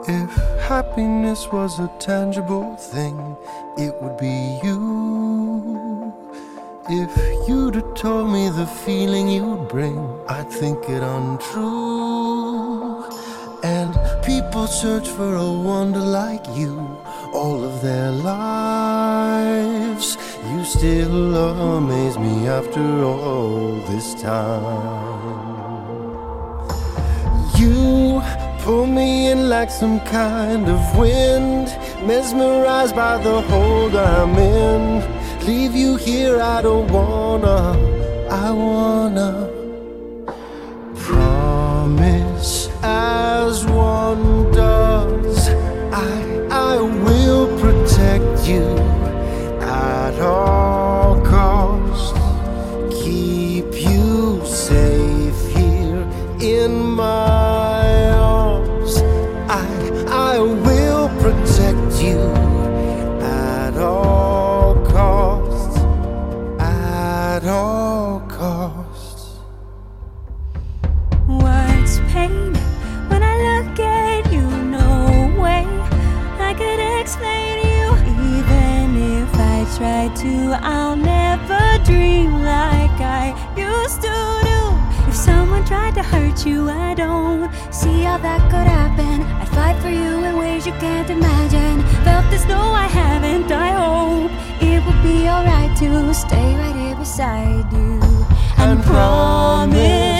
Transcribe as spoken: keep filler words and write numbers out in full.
If happiness was a tangible thing, it would be you. If you'd have told me the feeling you'd bring, I'd think it untrue. And people search for a wonder like you all of their lives. You still amaze me after all this time. You pull me in like some kind of wind, mesmerized by the hold I'm in. Leave you here, I don't wanna, I wanna promise as one does, I, I will protect you at all costs. Keep you safe here in my arms. I, I will protect you at all costs, at all costs. Words pain when I look at you, no way I could explain you. Even if I try to, I'll never dream like I used to do. If someone tried to hurt you, I don't see how that could happen. I'd fight for you in ways you can't imagine. Felt this, no I haven't. I hope it would be alright to stay right here beside you and promise